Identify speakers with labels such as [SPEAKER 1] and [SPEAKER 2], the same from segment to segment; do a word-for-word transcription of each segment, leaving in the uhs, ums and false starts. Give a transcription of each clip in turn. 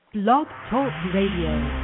[SPEAKER 1] Blog Talk Radio.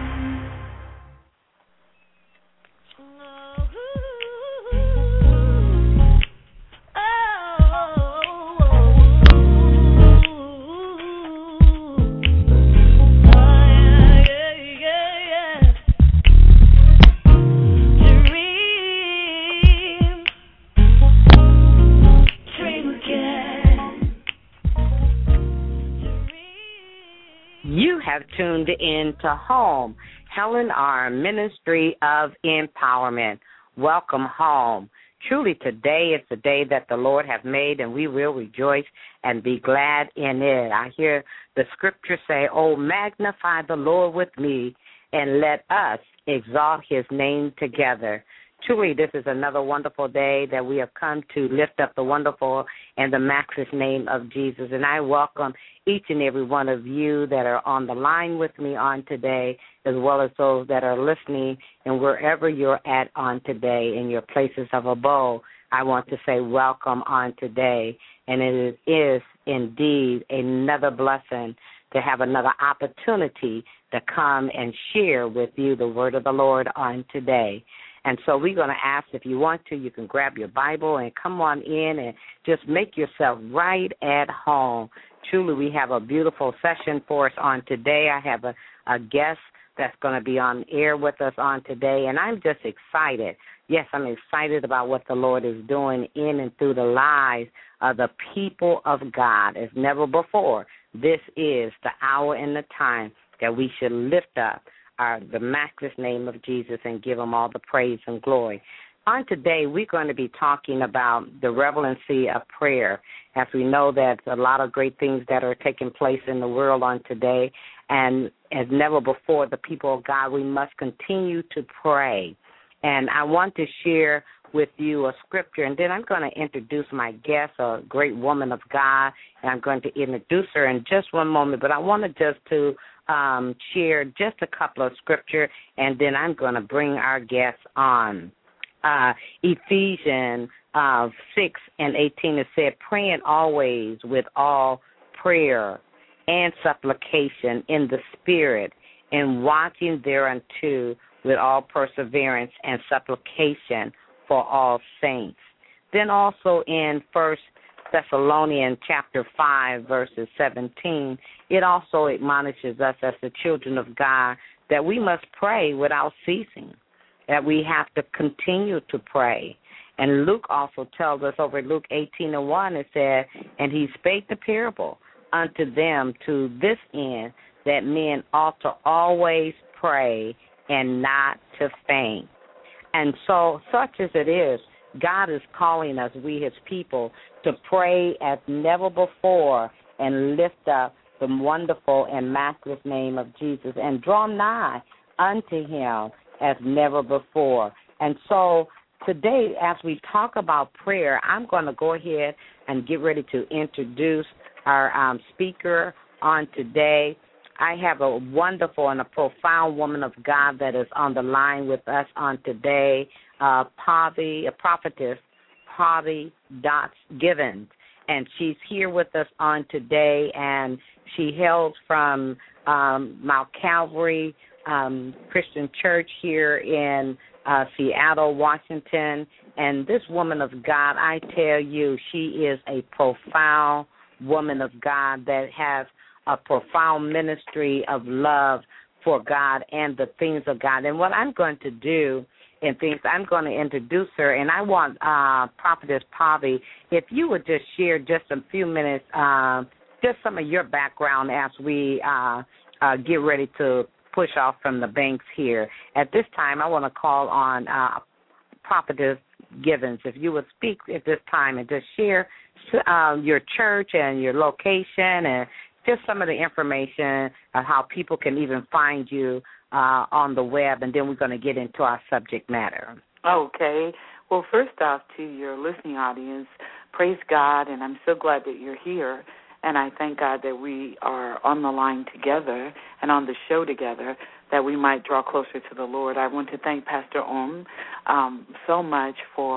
[SPEAKER 2] You have tuned in to Home, Helen R. Ministry of Empowerment. Welcome home. Truly, today is the day that the Lord has made, and we will rejoice and be glad in it. I hear the scripture say, "Oh, magnify the Lord with me, and let us exalt his name together." Truly, this is another wonderful day that we have come to lift up the wonderful and the matchless name of Jesus. And I welcome each and every one of you that are on the line with me on today, as well as those that are listening, and wherever you're at on today in your places of abode, I want to say welcome on today. And it is indeed another blessing to have another opportunity to come and share with you the word of the Lord on today. And so we're going to ask, if you want to, you can grab your Bible and come on in and just make yourself right at home. Truly, we have a beautiful session for us on today. I have a, a guest that's going to be on air with us on today, and I'm just excited. Yes, I'm excited about what the Lord is doing in and through the lives of the people of God as never before. This is the hour and the time that we should lift up Our, the matchless name of Jesus and give him all the praise and glory. On today, we're going to be talking about the relevancy of prayer, as we know that a lot of great things that are taking place in the world on today, and as never before, the people of God, we must continue to pray. And I want to share with you a scripture, and then I'm going to introduce my guest, a great woman of God, and I'm going to introduce her in just one moment, but I wanted just to Um, share just a couple of scripture, and then I'm going to bring our guests on. Uh, Ephesians uh, six and eighteen, it said, "Praying always with all prayer and supplication in the Spirit, and watching thereunto with all perseverance and supplication for all saints." Then also in First Thessalonians chapter five, verses seventeen, it also admonishes us as the children of God that we must pray without ceasing, that we have to continue to pray. And Luke also tells us over Luke eighteen and one, it said, "And he spake the parable unto them to this end, that men ought to always pray and not to faint." And so, such as it is, God is calling us, we his people, to pray as never before and lift up the wonderful and matchless name of Jesus and draw nigh unto him as never before. And so today, as we talk about prayer, I'm going to go ahead and get ready to introduce our um, speaker on today. I have a wonderful and a profound woman of God that is on the line with us on today, uh, Pavi, a prophetess, Pavi Dots Givens. And she's here with us on today, and she hails from um, Mount Calvary um, Christian Church here in uh, Seattle, Washington. And this woman of God, I tell you, she is a profound woman of God that has a profound ministry of love for God and the things of God. And what I'm going to do and things, I'm going to introduce her, and I want uh, Prophetess Pavi, if you would just share just a few minutes, uh, just some of your background as we uh, uh, get ready to push off from the banks here. At this time, I want to call on uh, Prophetess Givens. If you would speak at this time and just share uh, your church and your location and just some of the information of how people can even find you uh, on the web, and then we're going to get into our subject matter.
[SPEAKER 3] Okay. Well, first off, to your listening audience, praise God, and I'm so glad that you're here, and I thank God that we are on the line together and on the show together, that we might draw closer to the Lord. I want to thank Pastor Om um, so much for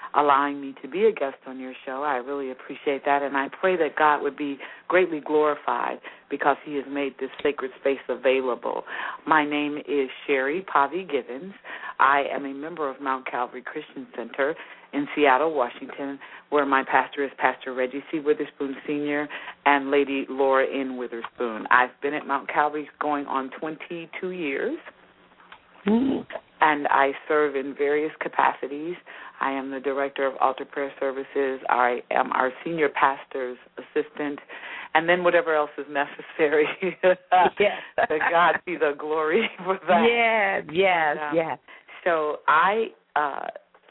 [SPEAKER 3] allowing me to be a guest on your show. I really appreciate that, and I pray that God would be greatly glorified because he has made this sacred space available. My name is Sherry Pavi Givens. I am a member of Mount Calvary Christian Center in Seattle, Washington, where my pastor is Pastor Reggie C. Witherspoon Senior and Lady Laura N. Witherspoon. I've been at Mount Calvary going on twenty-two years, mm. and I serve in various capacities. I am the director of altar prayer services. I am our senior pastor's assistant, and then whatever else is necessary. Yes. To God be the glory for that.
[SPEAKER 2] Yes, yes, um, yes.
[SPEAKER 3] So I uh,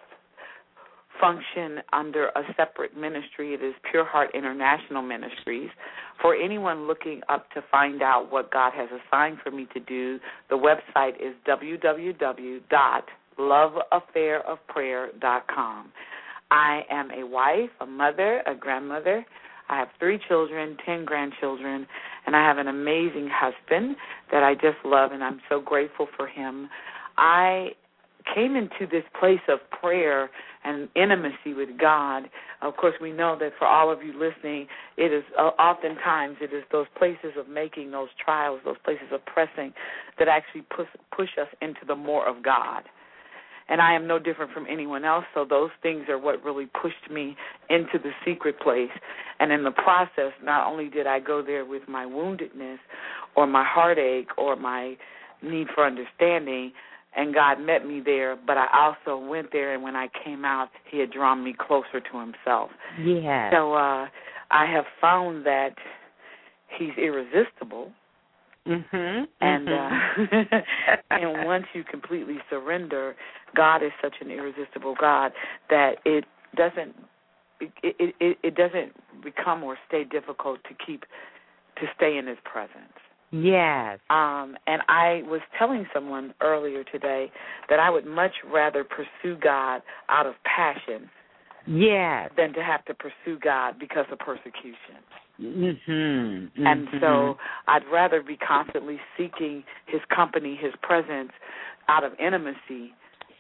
[SPEAKER 3] function under a separate ministry. It is Pure Heart International Ministries. For anyone looking up to find out what God has assigned for me to do, the website is w w w dot love affair of prayer dot com. I am a wife, a mother, a grandmother. I have three children, ten grandchildren, and I have an amazing husband that I just love, and I'm so grateful for him. I came into this place of prayer and intimacy with God. Of course, we know that for all of you listening, it is uh, oftentimes it is those places of making, those trials, those places of pressing that actually push, push us into the more of God. And I am no different from anyone else, so those things are what really pushed me into the secret place. And in the process, not only did I go there with my woundedness or my heartache or my need for understanding, and God met me there, but I also went there, and when I came out, he had drawn me closer to himself.
[SPEAKER 2] Yeah.
[SPEAKER 3] So uh, I have found that he's irresistible.
[SPEAKER 2] Mm-hmm.
[SPEAKER 3] And
[SPEAKER 2] mm-hmm.
[SPEAKER 3] Uh, and once you completely surrender, God is such an irresistible God that it doesn't it, it, it, it doesn't become or stay difficult to keep to stay in his presence.
[SPEAKER 2] Yes.
[SPEAKER 3] Um, and I was telling someone earlier today that I would much rather pursue God out of passion
[SPEAKER 2] yes.
[SPEAKER 3] than to have to pursue God because of persecution.
[SPEAKER 2] Mm-hmm. Mm-hmm.
[SPEAKER 3] And so I'd rather be constantly seeking his company, his presence out of intimacy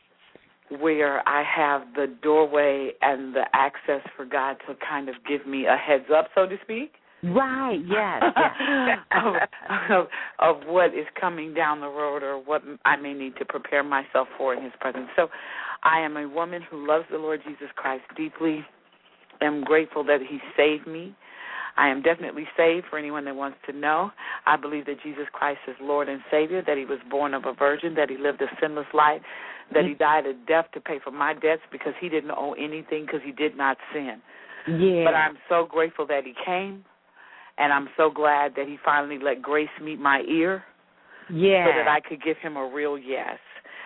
[SPEAKER 3] where I have the doorway and the access for God to kind of give me a heads up, so to speak.
[SPEAKER 2] Right, yes. yes.
[SPEAKER 3] of, of, of what is coming down the road or what I may need to prepare myself for in his presence. So I am a woman who loves the Lord Jesus Christ deeply. I'm grateful that he saved me. I am definitely saved for anyone that wants to know. I believe that Jesus Christ is Lord and Savior, that he was born of a virgin, that he lived a sinless life, that he died a death to pay for my debts because he didn't owe anything because he did not sin.
[SPEAKER 2] Yeah.
[SPEAKER 3] But I'm so grateful that he came. And I'm so glad that he finally let grace meet my ear
[SPEAKER 2] yeah.
[SPEAKER 3] so that I could give him a real yes.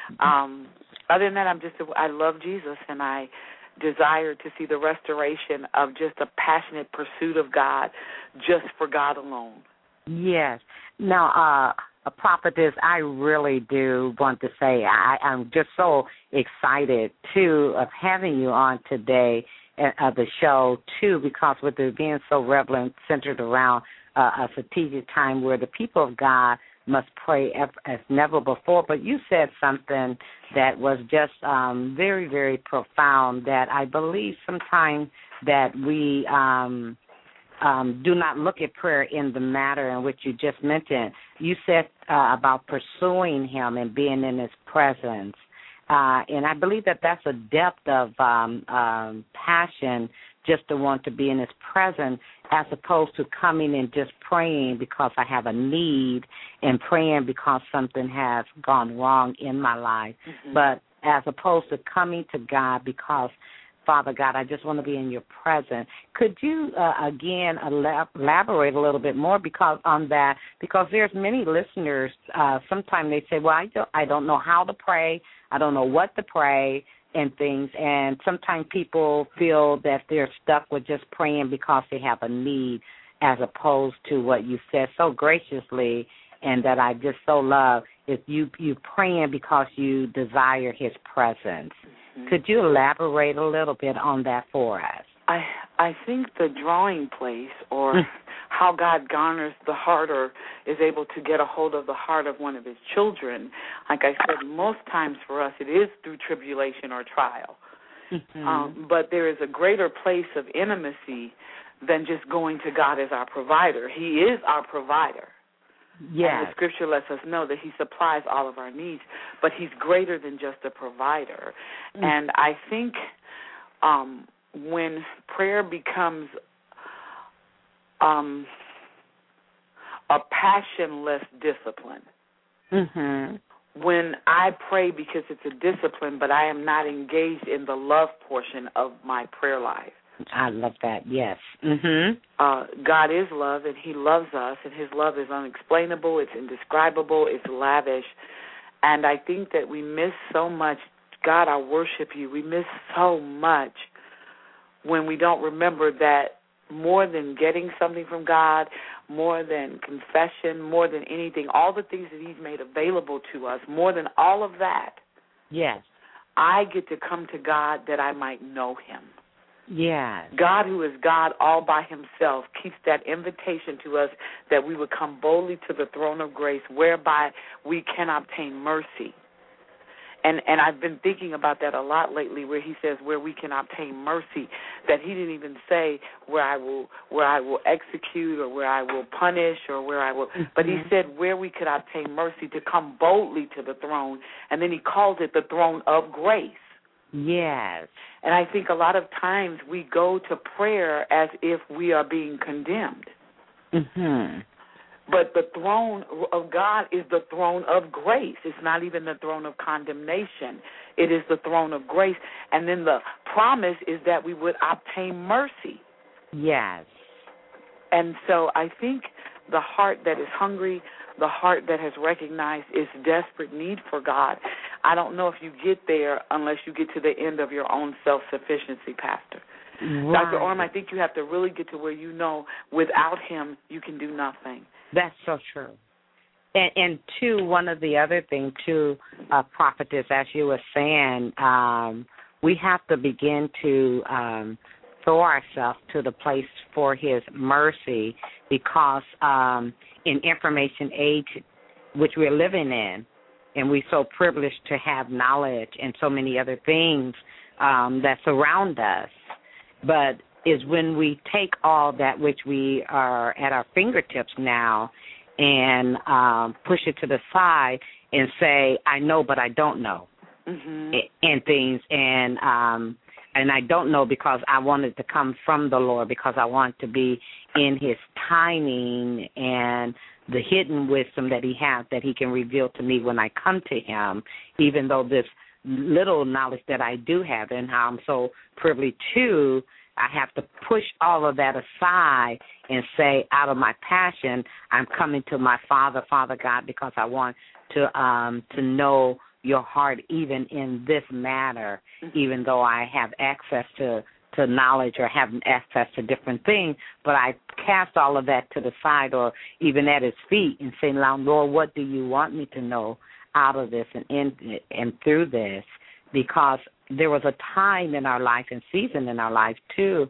[SPEAKER 3] Um, other than that, I'm just, a, I love Jesus, and I desire to see the restoration of just a passionate pursuit of God just for God alone.
[SPEAKER 2] Yes. Now, uh, a prophetess, I really do want to say I, I'm just so excited, too, of having you on today of the show, too, because with it being so relevant, centered around uh, a strategic time where the people of God must pray as never before. But you said something that was just um, very, very profound that I believe sometimes that we um, um, do not look at prayer in the matter in which you just mentioned. You said uh, about pursuing him and being in his presence. Uh, and I believe that that's a depth of um, um, passion just to want to be in his presence as opposed to coming and just praying because I have a need and praying because something has gone wrong in my life. Mm-hmm. But as opposed to coming to God because, Father God, I just want to be in your presence. Could you, uh, again, elaborate a little bit more because on that? Because there's many listeners, uh, sometimes they say, well, I don't, I don't know how to pray. I don't know what to pray and things. And sometimes people feel that they're stuck with just praying because they have a need as opposed to what you said so graciously and that I just so love is you, you praying because you desire his presence. Mm-hmm. Could you elaborate a little bit on that for us?
[SPEAKER 3] I I think the drawing place or how God garners the heart or is able to get a hold of the heart of one of his children, like I said, most times for us it is through tribulation or trial. Mm-hmm. Um, but there is a greater place of intimacy than just going to God as our provider. He is our provider.
[SPEAKER 2] Yes.
[SPEAKER 3] And the scripture lets us know that he supplies all of our needs, but he's greater than just a provider. Mm-hmm. And I think um, when prayer becomes um, a passionless discipline,
[SPEAKER 2] mm-hmm.
[SPEAKER 3] when I pray because it's a discipline, but I am not engaged in the love portion of my prayer life.
[SPEAKER 2] I love that, yes. Mm-hmm.
[SPEAKER 3] Uh, God is love, and he loves us, and his love is unexplainable, it's indescribable, it's lavish. And I think that we miss so much. God, I worship you. We miss so much when we don't remember that more than getting something from God, more than confession, more than anything, all the things that he's made available to us, more than all of that,
[SPEAKER 2] yes,
[SPEAKER 3] I get to come to God that I might know him.
[SPEAKER 2] Yes.
[SPEAKER 3] God, who is God all by himself, keeps that invitation to us that we would come boldly to the throne of grace, whereby we can obtain mercy. And and I've been thinking about that a lot lately, where he says where we can obtain mercy, that he didn't even say where I will where I will execute or where I will punish or where I will, mm-hmm. but he said where we could obtain mercy, to come boldly to the throne, and then he calls it the throne of grace.
[SPEAKER 2] Yes.
[SPEAKER 3] And I think a lot of times we go to prayer as if we are being condemned.
[SPEAKER 2] Mm-hmm.
[SPEAKER 3] But the throne of God is the throne of grace. It's not even the throne of condemnation. It is the throne of grace. And then the promise is that we would obtain mercy.
[SPEAKER 2] Yes.
[SPEAKER 3] And so I think the heart that is hungry, the heart that has recognized its desperate need for God, I don't know if you get there unless you get to the end of your own self-sufficiency, Pastor.
[SPEAKER 2] Right.
[SPEAKER 3] Doctor Orm, I think you have to really get to where you know without him you can do nothing.
[SPEAKER 2] That's so true. And, and two, one of the other things, too, uh, prophetess, as you were saying, um, we have to begin to um, throw ourselves to the place for his mercy, because um, in information age, which we're living in, and we're so privileged to have knowledge and so many other things um, that surround us, but is when we take all that which we are at our fingertips now and um, push it to the side and say, I know, but I don't know, mm-hmm. and things. And um, and I don't know because I wanted to come from the Lord, because I want to be in his timing and the hidden wisdom that he has, that he can reveal to me when I come to him, even though this little knowledge that I do have and how I'm so privileged to, I have to push all of that aside and say, out of my passion, I'm coming to my Father, Father God, because I want to um, to know your heart even in this matter, mm-hmm. even though I have access to, to knowledge or have access to different things, but I cast all of that to the side or even at his feet and say, Lord, what do you want me to know out of this and in, and through this? Because there was a time in our life and season in our life, too,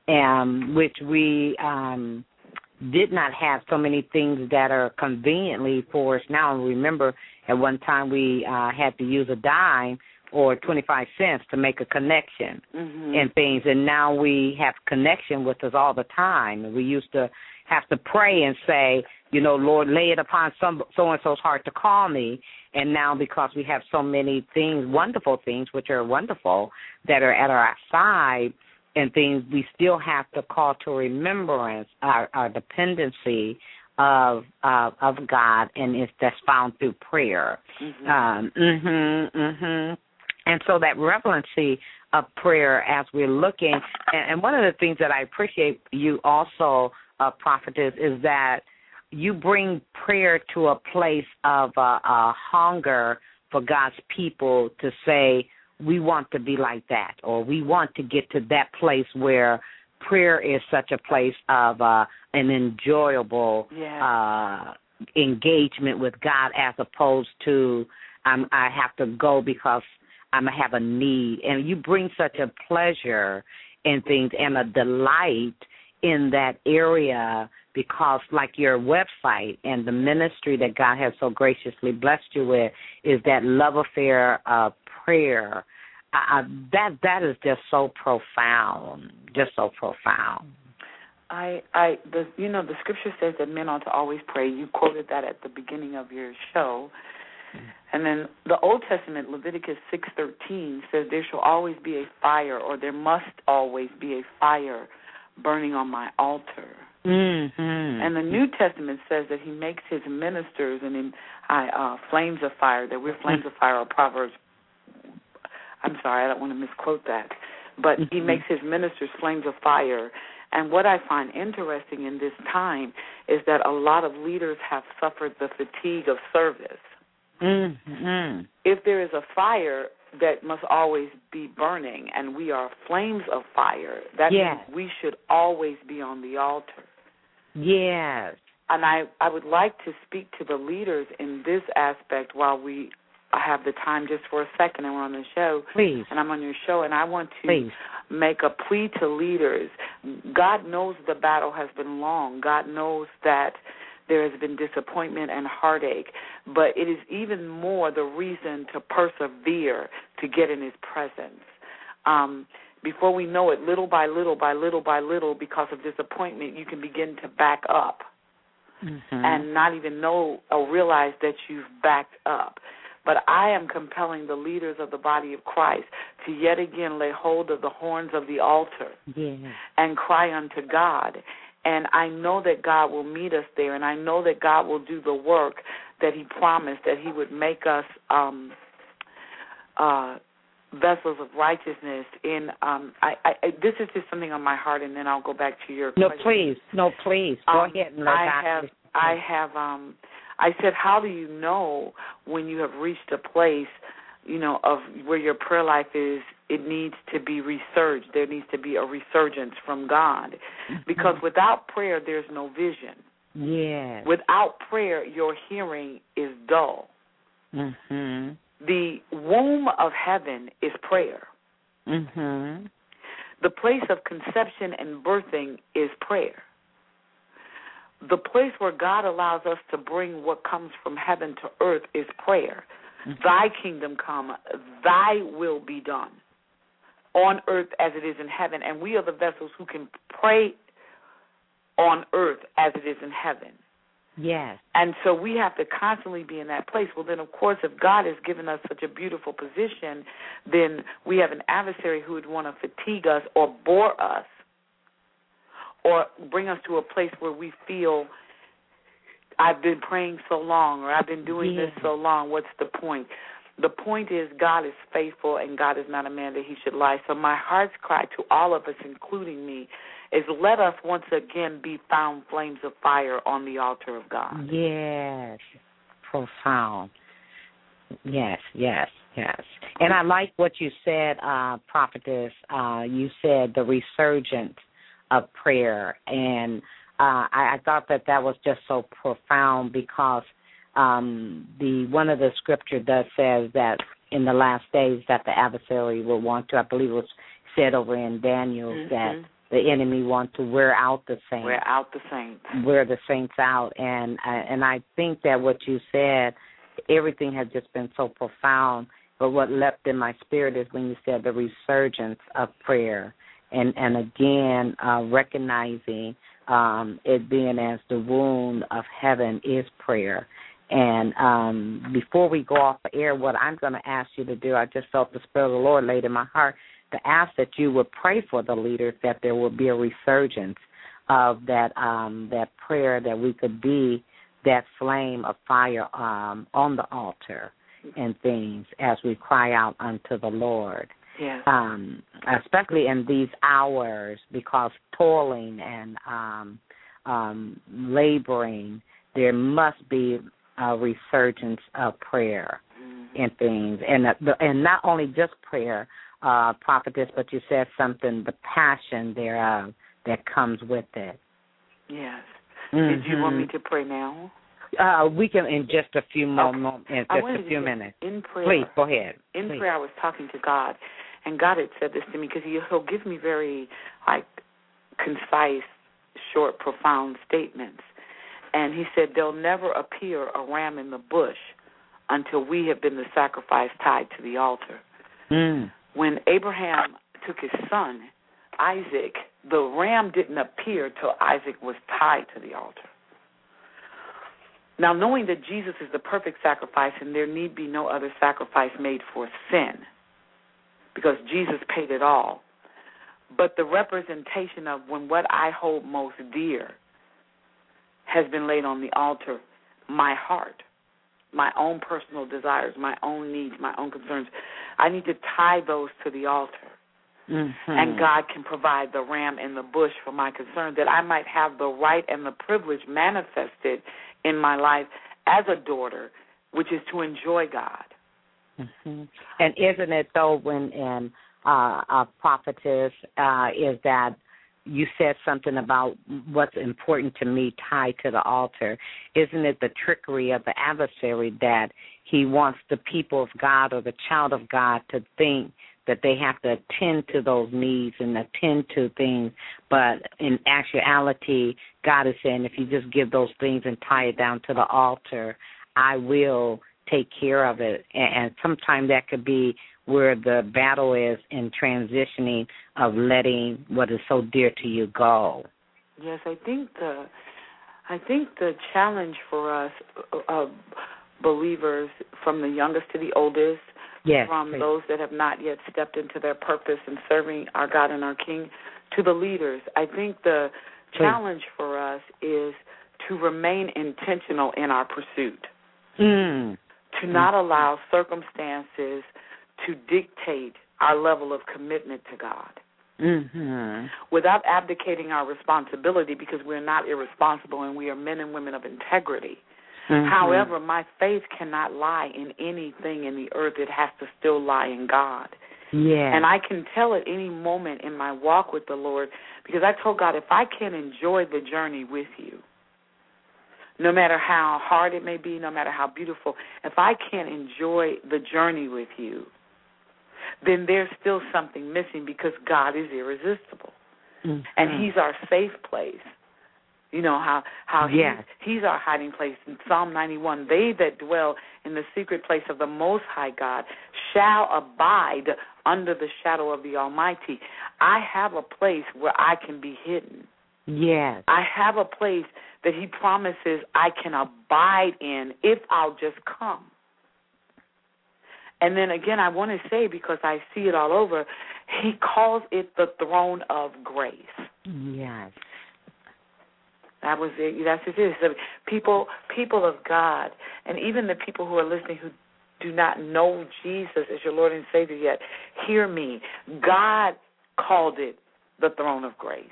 [SPEAKER 2] um, which we um, did not have so many things that are conveniently for us now. And remember, at one time we uh, had to use a dime or twenty-five cents to make a connection mm-hmm. and things. And now we have connection with us all the time. We used to have to pray and say, you know, Lord, lay it upon some so-and-so's heart to call me. And now because we have so many things, wonderful things, which are wonderful, that are at our side and things, we still have to call to remembrance our, our dependency of uh, of God, and it's that's found through prayer. Mm-hmm. Um, mm-hmm, mm-hmm. And so that relevancy of prayer as we're looking, and, and one of the things that I appreciate you also, uh, prophetess, is that you bring prayer to a place of uh, a hunger for God's people to say, we want to be like that, or we want to get to that place where prayer is such a place of uh, an enjoyable yeah. uh, engagement with God, as opposed to um, I have to go because I have a need. And you bring such a pleasure in things and a delight in that area, because like your website and the ministry that God has so graciously blessed you with is that love affair of prayer, I, that that is just so profound, just so profound.
[SPEAKER 3] I, I, the, you know, the scripture says that men ought to always pray. You quoted that at the beginning of your show. And then the Old Testament, Leviticus six thirteen, says there shall always be a fire, or there must always be a fire burning on my altar.
[SPEAKER 2] Mm-hmm.
[SPEAKER 3] And the New Testament says that he makes his ministers and in uh, flames of fire, that we're flames of fire, or Proverbs. I'm sorry, I don't want to misquote that. But mm-hmm. he makes his ministers flames of fire. And what I find interesting in this time is that a lot of leaders have suffered the fatigue of service.
[SPEAKER 2] Mm-hmm.
[SPEAKER 3] If there is a fire that must always be burning, and we are flames of fire, that
[SPEAKER 2] yes.
[SPEAKER 3] means we should always be on the altar.
[SPEAKER 2] Yes.
[SPEAKER 3] And I, I would like to speak to the leaders in this aspect while we have the time, just for a second, and we're on the show.
[SPEAKER 2] Please.
[SPEAKER 3] And I'm on your show, and I want to
[SPEAKER 2] Please.
[SPEAKER 3] make a plea to leaders. God knows the battle has been long. God knows that there has been disappointment and heartache, but it is even more the reason to persevere, to get in his presence. Um, before we know it, little by little, by little by little, because of disappointment, you can begin to back up
[SPEAKER 2] mm-hmm.
[SPEAKER 3] and not even know or realize that you've backed up. But I am compelling the leaders of the body of Christ to yet again lay hold of the horns of the altar
[SPEAKER 2] yeah.
[SPEAKER 3] and cry unto God. And I know that God will meet us there, and I know that God will do the work that he promised, that he would make us um, uh, vessels of righteousness. In um, I, I, this is just something on my heart, and then I'll go back to your
[SPEAKER 2] no,
[SPEAKER 3] question.
[SPEAKER 2] please, no, please, go
[SPEAKER 3] um,
[SPEAKER 2] ahead and let
[SPEAKER 3] I
[SPEAKER 2] God
[SPEAKER 3] have, I have, um, I said, how do you know when you have reached a place, you know, of where your prayer life is? It needs to be resurged. There needs to be a resurgence from God. Because without prayer, there's no vision.
[SPEAKER 2] Yes.
[SPEAKER 3] Without prayer, your hearing is dull.
[SPEAKER 2] Mm-hmm.
[SPEAKER 3] The womb of heaven is prayer.
[SPEAKER 2] Mm-hmm.
[SPEAKER 3] The place of conception and birthing is prayer. The place where God allows us to bring what comes from heaven to earth is prayer. Mm-hmm. Thy kingdom come, thy will be done on earth as it is in heaven. And we are the vessels who can pray on earth as it is in heaven.
[SPEAKER 2] Yes.
[SPEAKER 3] And so we have to constantly be in that place. Well, then, of course, if God has given us such a beautiful position, then we have an adversary who would want to fatigue us or bore us or bring us to a place where we feel, I've been praying so long, or I've been doing
[SPEAKER 2] yes.
[SPEAKER 3] this so long, what's the point? The point is God is faithful, and God is not a man that he should lie. So my heart's cry to all of us, including me, is let us once again be found flames of fire on the altar of God.
[SPEAKER 2] Yes, profound. Yes, yes, yes. And I like what you said, uh, Prophetess. Uh, you said the resurgence of prayer, and uh, I, I thought that that was just so profound because um, the one of the scripture does says that in the last days that the adversary will want to, I believe it was said over in Daniel, mm-hmm. that the enemy wants to wear out the saints.
[SPEAKER 3] Wear out the saints.
[SPEAKER 2] Wear the saints out. And, uh, and I think that what you said, everything has just been so profound. But what leapt in my spirit is when you said the resurgence of prayer. And, and again, uh, recognizing um, it being as the wound of heaven is prayer. And um, before we go off the air, what I'm going to ask you to do, I just felt the Spirit of the Lord laid in my heart to ask that you would pray for the leaders, that there will be a resurgence of that um, that prayer, that we could be that flame of fire um, on the altar and things as we cry out unto the Lord.
[SPEAKER 3] Yes.
[SPEAKER 2] Um, especially in these hours, because toiling and um, um, laboring, there must be a resurgence of prayer mm-hmm. and things. And, uh, and not only just prayer, Uh, prophetess, but you said something, the passion thereof that comes with it.
[SPEAKER 3] Yes.
[SPEAKER 2] Mm-hmm.
[SPEAKER 3] Did you want me to pray now?
[SPEAKER 2] Uh, we can in just a few more
[SPEAKER 3] okay.
[SPEAKER 2] moments, in just a few minutes.
[SPEAKER 3] In prayer,
[SPEAKER 2] please go ahead.
[SPEAKER 3] In
[SPEAKER 2] please.
[SPEAKER 3] prayer, I was talking to God, and God had said this to me because he, He'll give me very like concise, short, profound statements. And He said, "There'll never appear a ram in the bush until we have been the sacrifice tied to the altar."
[SPEAKER 2] Mm.
[SPEAKER 3] when Abraham took his son, Isaac, the ram didn't appear till Isaac was tied to the altar. Now, knowing that Jesus is the perfect sacrifice and there need be no other sacrifice made for sin, because Jesus paid it all, but the representation of when what I hold most dear has been laid on the altar, my heart, my own personal desires, my own needs, my own concerns, I need to tie those to the altar. Mm-hmm. And God can provide the ram in the bush for my concern, that I might have the right and the privilege manifested in my life as a daughter, which is to enjoy God.
[SPEAKER 2] Mm-hmm. And isn't it, though, when in uh, a prophetess uh, is that you said something about what's important to me tied to the altar. Isn't it the trickery of the adversary that he wants the people of God or the child of God to think that they have to attend to those needs and attend to things, but in actuality, God is saying if you just give those things and tie it down to the altar, I will take care of it. And sometimes that could be where the battle is in transitioning of letting what is so dear to you go.
[SPEAKER 3] Yes, I think the I think the challenge for us uh, believers, from the youngest to the oldest,
[SPEAKER 2] yes,
[SPEAKER 3] from
[SPEAKER 2] please.
[SPEAKER 3] those that have not yet stepped into their purpose in serving our God and our King, to the leaders, I think the please. challenge for us is to remain intentional in our pursuit,
[SPEAKER 2] mm.
[SPEAKER 3] to not allow circumstances to dictate our level of commitment to God,
[SPEAKER 2] mm-hmm.
[SPEAKER 3] without abdicating our responsibility, because we're not irresponsible and we are men and women of integrity. Mm-hmm. However, my faith cannot lie in anything in the earth. It has to still lie in God.
[SPEAKER 2] Yeah.
[SPEAKER 3] And I can tell at any moment in my walk with the Lord, because I told God, if I can enjoy the journey with you, no matter how hard it may be, no matter how beautiful, if I can't enjoy the journey with you, then there's still something missing, because God is irresistible.
[SPEAKER 2] Mm-hmm.
[SPEAKER 3] And he's our safe place. You know, how, how
[SPEAKER 2] yes.
[SPEAKER 3] he's, he's our hiding place. In Psalm ninety-one, they that dwell in the secret place of the Most High God shall abide under the shadow of the Almighty. I have a place where I can be hidden.
[SPEAKER 2] Yes.
[SPEAKER 3] I have a place that he promises I can abide in if I'll just come. And then again, I want to say, because I see it all over, he calls it the throne of grace.
[SPEAKER 2] Yes.
[SPEAKER 3] That was it. That's it. Is. People, people of God, and even the people who are listening who do not know Jesus as your Lord and Savior yet, hear me. God called it the throne of grace.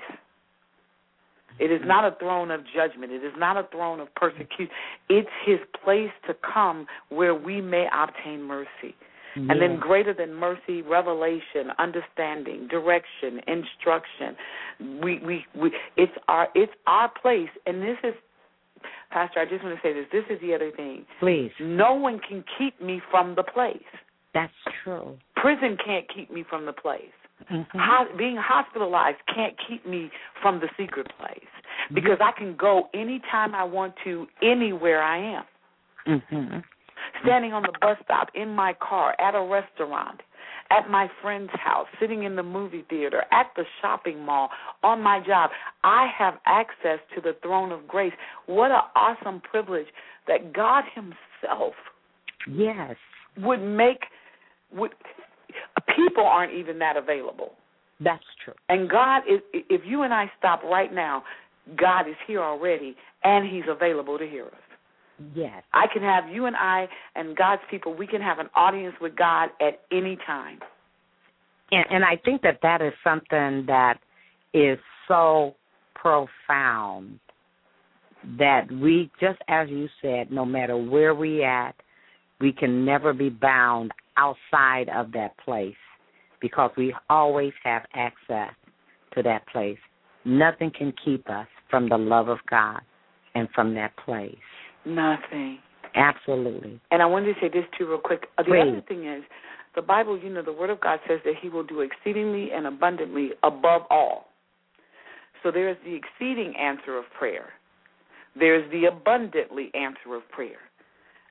[SPEAKER 3] It is not a throne of judgment. It is not a throne of persecution. It's his place to come where we may obtain mercy. Yes. And then greater than mercy, revelation, understanding, direction, instruction. We, we, we, it's our, it's our place. And this is, Pastor, I just want to say this. This is the other thing.
[SPEAKER 2] Please.
[SPEAKER 3] No one can keep me from the place.
[SPEAKER 2] That's true.
[SPEAKER 3] Prison can't keep me from the place.
[SPEAKER 2] Mm-hmm.
[SPEAKER 3] Ho- being hospitalized can't keep me from the secret place, because I can go anytime I want to, anywhere I am.
[SPEAKER 2] Mm-hmm.
[SPEAKER 3] Standing on the bus stop, in my car, at a restaurant, at my friend's house, sitting in the movie theater, at the shopping mall, on my job. I have access to the throne of grace. What an awesome privilege that God himself
[SPEAKER 2] yes.
[SPEAKER 3] would make, would people aren't even that available.
[SPEAKER 2] That's true.
[SPEAKER 3] And God is, if you and I stop right now, God is here already, and he's available to hear us.
[SPEAKER 2] Yes.
[SPEAKER 3] I can have you and I and God's people, we can have an audience with God at any time.
[SPEAKER 2] And, and I think that that is something that is so profound that we, just as you said, no matter where we at, we can never be bound outside of that place, because we always have access to that place. Nothing can keep us from the love of God and from that place.
[SPEAKER 3] Nothing.
[SPEAKER 2] Absolutely.
[SPEAKER 3] And I wanted to say this too real quick. The
[SPEAKER 2] Please.
[SPEAKER 3] other thing is, the Bible, you know, the Word of God says that he will do exceedingly and abundantly above all. So there is the exceeding answer of prayer. There is the abundantly answer of prayer.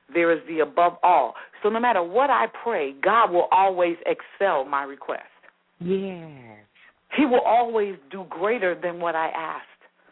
[SPEAKER 3] there is the above all. So no matter what I pray, God will always excel my request.
[SPEAKER 2] Yes.
[SPEAKER 3] He will always do greater than what I asked.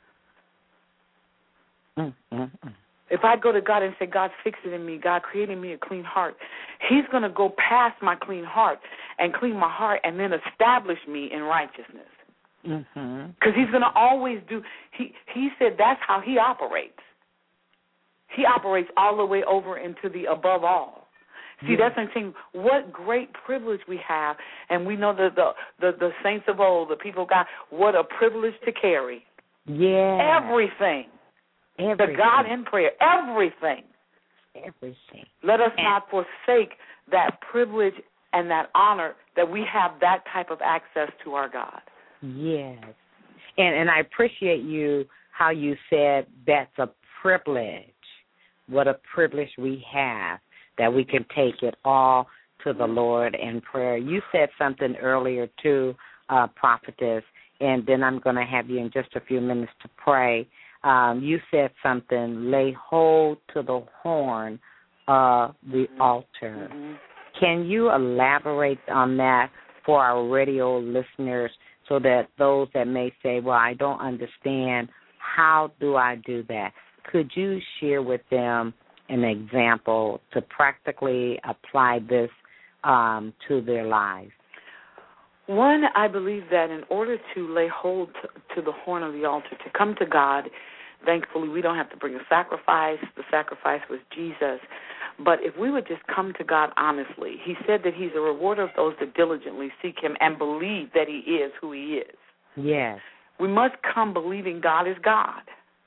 [SPEAKER 2] Mm-mm-mm.
[SPEAKER 3] If I go to God and say, God, fix it in me, God, create in me a clean heart, he's going to go past my clean heart and clean my heart and then establish me in righteousness. Because
[SPEAKER 2] Mm-hmm.
[SPEAKER 3] he's going to always do, he, he said that's how he operates. He operates all the way over into the above all. See,
[SPEAKER 2] Yeah.
[SPEAKER 3] that's what I'm saying. What great privilege we have, and we know that the, the, the saints of old, the people of God, what a privilege to carry.
[SPEAKER 2] Yeah.
[SPEAKER 3] Everything.
[SPEAKER 2] Everything.
[SPEAKER 3] The God in prayer. Everything.
[SPEAKER 2] Everything.
[SPEAKER 3] Let us
[SPEAKER 2] And-
[SPEAKER 3] not forsake that privilege and that honor that we have that type of access to our God.
[SPEAKER 2] Yes. And and I appreciate you how you said that's a privilege. What a privilege we have that we can take it all to the Lord in prayer. You said something earlier too, uh, prophetess, and then I'm going to have you in just a few minutes to pray. Um, you said something, lay hold to the horn of the
[SPEAKER 3] Mm-hmm.
[SPEAKER 2] altar.
[SPEAKER 3] Mm-hmm.
[SPEAKER 2] Can you elaborate on that for our radio listeners so that those that may say, well, I don't understand, how do I do that? Could you share with them an example to practically apply this um, to their lives?
[SPEAKER 3] One, I believe that in order to lay hold to, to the horn of the altar, to come to God, thankfully we don't have to bring a sacrifice. The sacrifice was Jesus. But if we would just come to God honestly, he said that he's a rewarder of those that diligently seek him and believe that he is who he is.
[SPEAKER 2] Yes.
[SPEAKER 3] We must come believing God is God.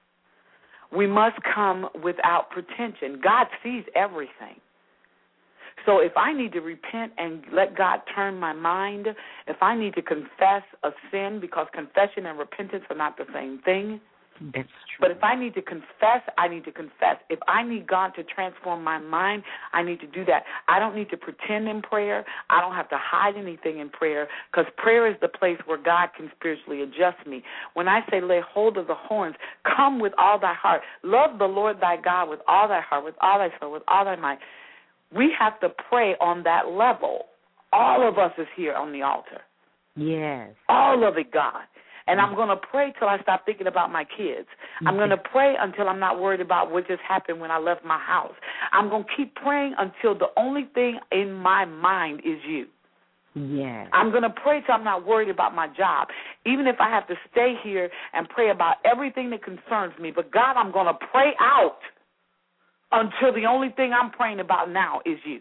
[SPEAKER 3] We must come without pretension. God sees everything. So if I need to repent and let God turn my mind, if I need to confess a sin, because confession and repentance are not the same thing.
[SPEAKER 2] That's true.
[SPEAKER 3] But if I need to confess, I need to confess. If I need God to transform my mind, I need to do that. I don't need to pretend in prayer. I don't have to hide anything in prayer, because prayer is the place where God can spiritually adjust me. When I say lay hold of the horns, come with all thy heart. Love the Lord thy God with all thy heart, with all thy soul, with all thy might. We have to pray on that level. All of us is here on the altar.
[SPEAKER 2] Yes.
[SPEAKER 3] All of it, God. And I'm going to pray till I stop thinking about my kids. I'm going to pray until I'm not worried about what just happened when I left my house. I'm going to keep praying until the only thing in my mind is you.
[SPEAKER 2] Yes.
[SPEAKER 3] I'm going to pray till I'm not worried about my job, even if I have to stay here and pray about everything that concerns me. But, God, I'm going to pray out until the only thing I'm praying about now is you.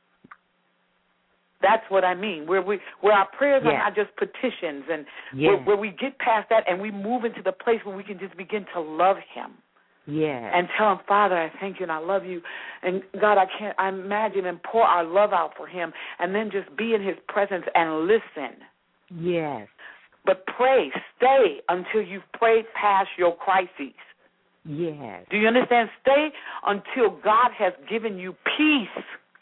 [SPEAKER 3] That's what I mean, where we where our prayers
[SPEAKER 2] yes.
[SPEAKER 3] are not just petitions, and
[SPEAKER 2] yes.
[SPEAKER 3] where, where we get past that and we move into the place where we can just begin to love him.
[SPEAKER 2] Yes.
[SPEAKER 3] And tell him, Father, I thank you and I love you. And, God, I can't I imagine and pour our love out for him, and then just be in his presence and listen.
[SPEAKER 2] Yes.
[SPEAKER 3] But pray, stay until you've prayed past your crises.
[SPEAKER 2] Yes.
[SPEAKER 3] Do you understand? Stay until God has given you peace.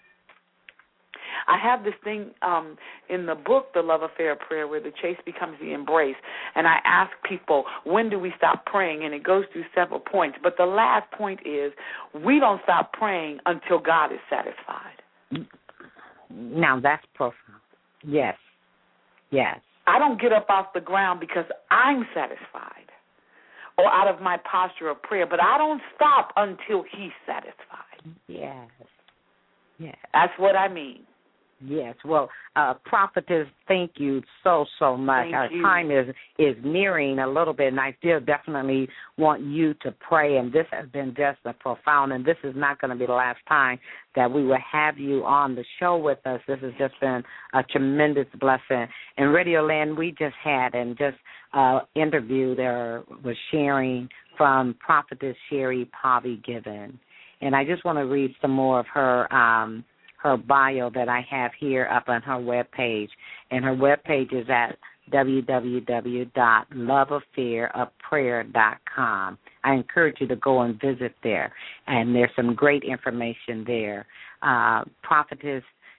[SPEAKER 3] I have this thing um, in the book, The Love Affair Prayer, where the chase becomes the embrace. And I ask people, when do we stop praying? And it goes through several points. But the last point is, we don't stop praying until God is satisfied.
[SPEAKER 2] Now, that's profound. Yes. Yes.
[SPEAKER 3] I don't get up off the ground because I'm satisfied or out of my posture of prayer, but I don't stop until he's satisfied.
[SPEAKER 2] Yes. Yes.
[SPEAKER 3] That's what I mean.
[SPEAKER 2] Yes. Well, uh, prophetess, thank you so, so much.
[SPEAKER 3] Thank
[SPEAKER 2] Our
[SPEAKER 3] you.
[SPEAKER 2] time is, is nearing a little bit, and I still definitely want you to pray, and this has been just a profound, and this is not going to be the last time that we will have you on the show with us. This has just been a tremendous blessing. In Radio Land, we just had and just uh, interviewed or was sharing from Prophetess Sherry Povey Given, and I just want to read some more of her um her bio that I have here up on her webpage. And her webpage is at w w w dot love affair of prayer dot com. I encourage you to go and visit there, and there's some great information there. Uh, Prophetess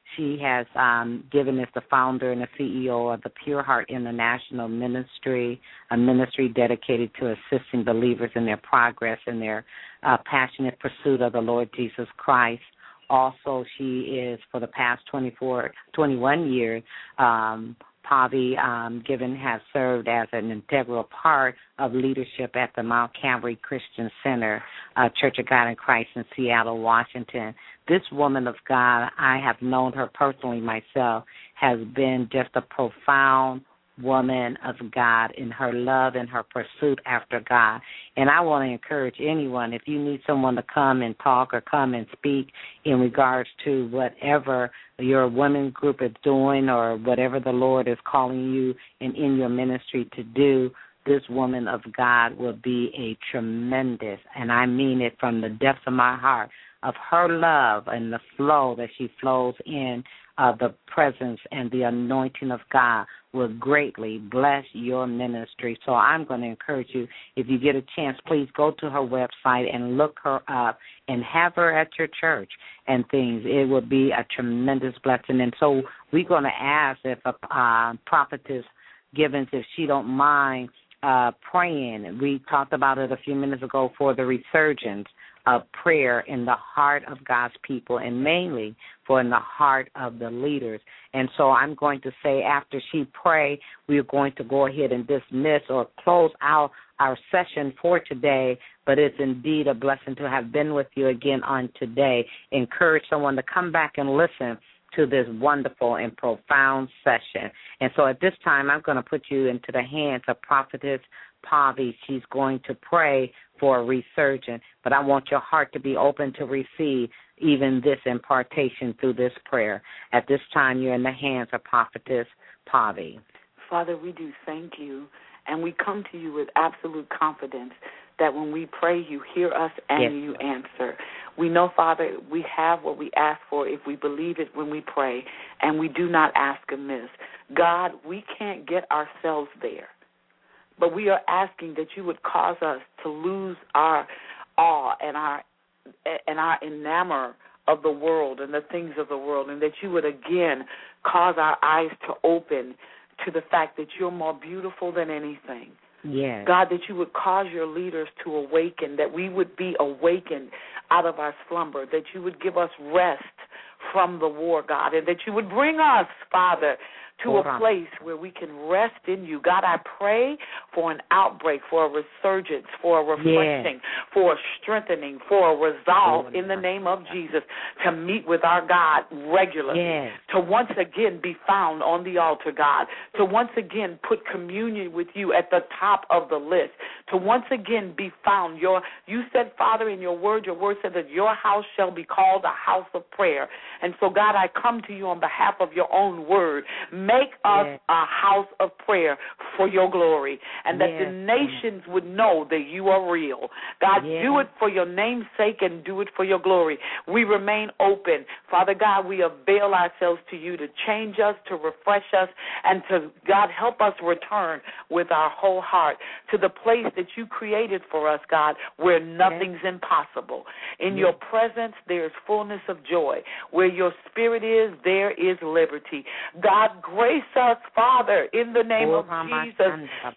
[SPEAKER 2] She has um, given as the founder and the C E O of the Pure Heart International Ministry, a ministry dedicated to assisting believers in their progress and their uh, passionate pursuit of the Lord Jesus Christ. Also, she is, for the past twenty-four, twenty-one years, um, Pavi um, Given has served as an integral part of leadership at the Mount Calvary Christian Center, uh, Church of God in Christ in Seattle, Washington. This woman of God, I have known her personally myself, has been just a profound woman of God in her love and her pursuit after God. And I want to encourage anyone, if you need someone to come and talk or come and speak in regards to whatever your women group is doing or whatever the Lord is calling you and in your ministry to do, this woman of God will be a tremendous, and I mean it from the depths of my heart, of her love and the flow that she flows in, uh, the presence and the anointing of God will greatly bless your ministry. So I'm going to encourage you, if you get a chance, please go to her website and look her up and have her at your church and things. It will be a tremendous blessing. And so we're going to ask if a uh, prophetess Givens, if she don't mind uh, praying. We talked about it a few minutes ago for the resurgence of prayer in the heart of God's people, and mainly for in the heart of the leaders. And so I'm going to say after she pray, we're going to go ahead and dismiss or close out our session for today, but it's indeed a blessing to have been with you again on today. Encourage someone to come back and listen to this wonderful and profound session. And so at this time, I'm going to put you into the hands of Prophetess Pavi. She's going to pray for a resurgence, but I want your heart to be open to receive even this impartation through this prayer. At this time, you're in the hands of Prophetess Pavi.
[SPEAKER 3] Father, we do thank you, and we come to you with absolute confidence that when we pray, you hear us and yes. you answer. We know, Father, we have what we ask for if we believe it when we pray, and we do not ask amiss. God, we can't get ourselves there, but we are asking that you would cause us to lose our awe and our and our enamor of the world and the things of the world, and that you would again cause our eyes to open to the fact that you're more beautiful than anything.
[SPEAKER 2] Yes.
[SPEAKER 3] God, that you would cause your leaders to awaken, that we would be awakened out of our slumber, that you would give us rest from the war, God, and that you would bring us, Father, to a place where we can rest in you. God, I pray for an outbreak, for a resurgence, for a refreshing, yes. for a strengthening, for a resolve in the name of Jesus to meet with our God regularly, yes. to once again be found on the altar, God, to once again put communion with you at the top of the list, to once again be found. Your, you said, Father, in your word, your word said that your house shall be called a house of prayer. And so, God, I come to you on behalf of your own word. Make us yes. a house of prayer for your glory, and that yes. the nations would know that you are real. God, yes. do it for your name's sake and do it for your glory. We remain open. Father God, we avail ourselves to you to change us, to refresh us, and to, God, help us return with our whole heart to the place that you created for us, God, where nothing's yes. impossible. In yes. your presence, there is fullness of joy. Where your spirit is, there is liberty. God, grace us, Father, in the name of Jesus.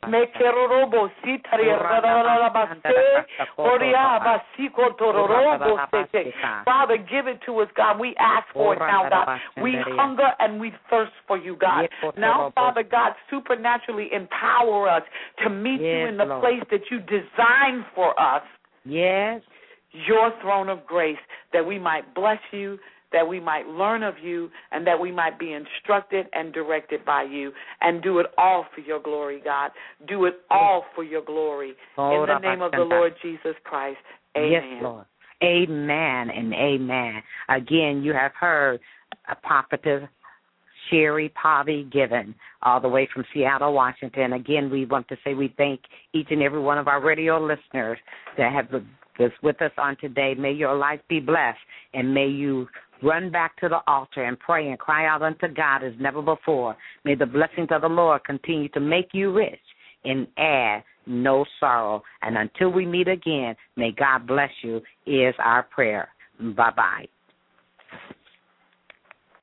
[SPEAKER 3] Father, give it to us, God. We ask for it now, God. We hunger and we thirst for you, God. Now, Father God, supernaturally empower us to meet you in the place that you designed for us.
[SPEAKER 2] Yes.
[SPEAKER 3] Your throne of grace, that we might bless you, that we might learn of you, and that we might be instructed and directed by you, and do it all for your glory, God. Do it all for your glory. In the name of the Lord Jesus Christ, amen.
[SPEAKER 2] Yes, Lord. Amen and amen. Again, you have heard a prophetess, Sherry Pavi Given, all the way from Seattle, Washington. Again, we want to say we thank each and every one of our radio listeners that have been with us on today. May your life be blessed, and may you run back to the altar and pray and cry out unto God as never before. May the blessings of the Lord continue to make you rich and add no sorrow. And until we meet again, may God bless you is our prayer. Bye-bye.